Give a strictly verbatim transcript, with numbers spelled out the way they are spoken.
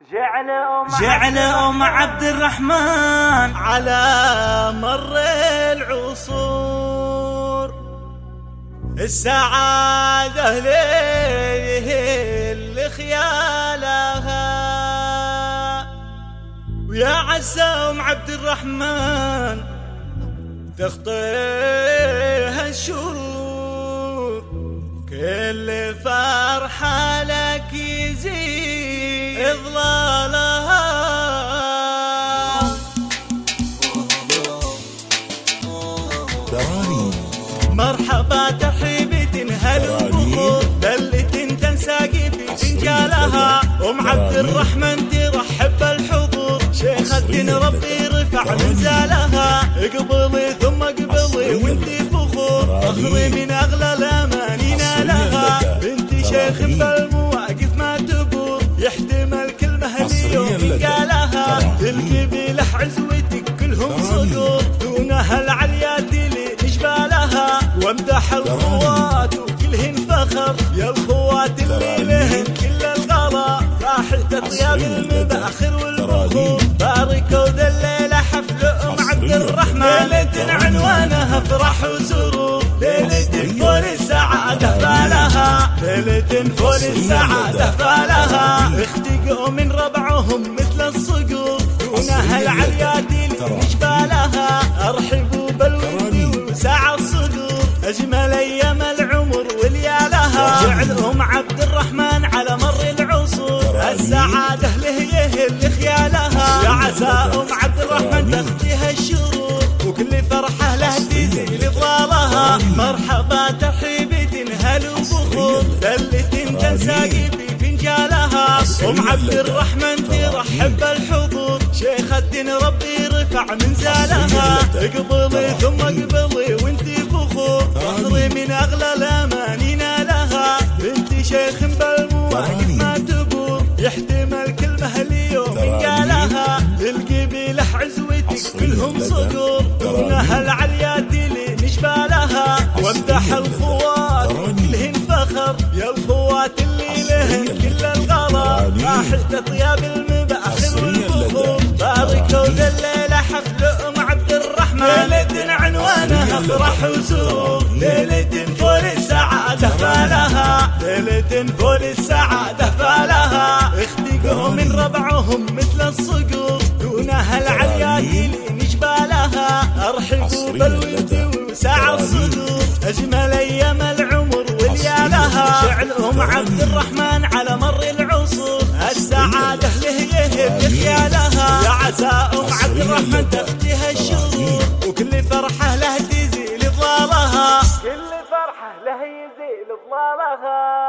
جعل أم, جعل أم عبد الرحمن على مر العصور السعادة اللي خيالها، ويا عسى أم عبد الرحمن تخطيها الشرور، كل فرحة لك يزيد إضلالها. مرحبا ترحيب تنهل البخور، دلة تنساقي في فنجالها، أم عبد الرحمن ترحب بالحضور، شيخ الدين ربي رفع منزالها. اقبلي ثم اقبلي وانتي فخور، فخري من اغلى الاماني نالها، بنت شيخ بالمواقف ما تبور، يحتمل كلمه اليوم قالها، القبيله عزوتك كلهم صدور، دونها العليات اللي نجبالها، وامدح الخوات وكلهن فخر، يا الخوات اللي لهن كل الغلا، راحت اطياب المباخر والبخور، باركوا ذا الليله حفل ام عبد الرحمن، ليله عنوانها فرح وسرور، ليله فول السعاده فالها، ليله فول السعاده فالها، اختقوا من ربعهم مثل الصقور، دونها العليات اللي نجبالها، ارحبوا بالود وسع الصدور، اجمل ايام العمر وليالها، جعل ام عبد الرحمن على مر العصور، السعاده له يهل خيالها، يا عسى ام عبد الرحمن تخطيها الشرور، وكل فرحه له تزيل ضلالها. مرحبا ترحيب تنهل وفخور، دلة تنساقي في فنجالها، ام عبد الرحمن ترحب بالحضور، شيخ الدين ربي رفع منزالها. اقبلي ثم اقبلي وانتي فخور، فخري من اغلى الاماني نالها، بنت شيخ بالمواقف ما تبور، يحتمل كلمه اليوم قالها، القبيله عزوتك كلهم صقور، دونها العليات اللي نجبالها، وامدح الخوات كلهن فخر، يا الخوات اللي لهن كل الغلا، راحت اطياب المباخر والبخور، باركوا ذا الليله حفل ام عبد الرحمن، ليله عنوانها فرح وسرور، ليله فول السعاده فالها، ليله فول السعاده فالها، اختقوا من ربعهم مثل الصقور، دونها العليات اللي نجبالها، ارحبوا بالود وسع الصدور، اجمل ايام العمر وليالها، جعل ام عبد الرحمن على مر العصور، السعاده له يهب خيالها، يا عسى ام عبد الرحمن تخطيها الشرور، وكل فرحه له تزيل ضلالها، كل فرحة له يزيل ضلالها.